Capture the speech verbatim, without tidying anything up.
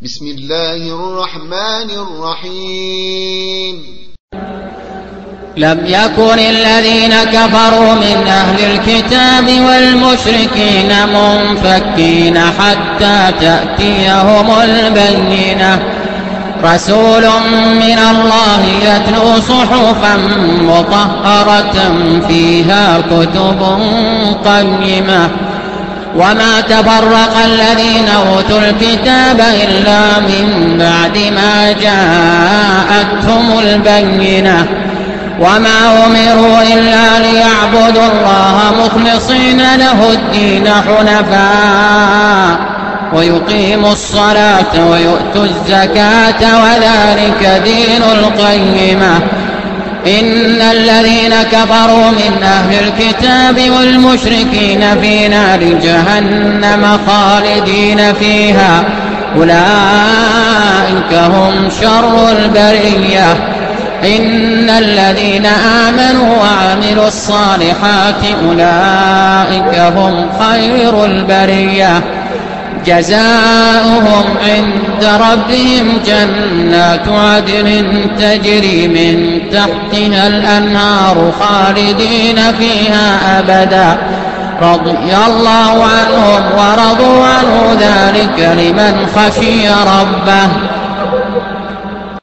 بسم الله الرحمن الرحيم. لم يكن الذين كفروا من أهل الكتاب والمشركين منفكين حتى تأتيهم البينة، رسول من الله يتلو صحفا مطهرة فيها كتب قيمة، وما تفرق الذين أوتوا الكتاب إلا من بعد ما جاءتهم البينة، وما أمروا إلا ليعبدوا الله مخلصين له الدين حنفاء ويقيموا الصلاة ويؤتوا الزكاة وذلك دين القيمة. إن الذين كفروا من أهل الكتاب والمشركين في نار جهنم خالدين فيها، أولئك هم شر البرية. إن الذين آمنوا وعملوا الصالحات أولئك هم خير البرية، جزاؤهم عند ربهم جنات عدن تجري من تحتها الأنهار خالدين فيها أبدا، رضي الله عنهم ورضوا عنه، ذلك لمن خشي ربه.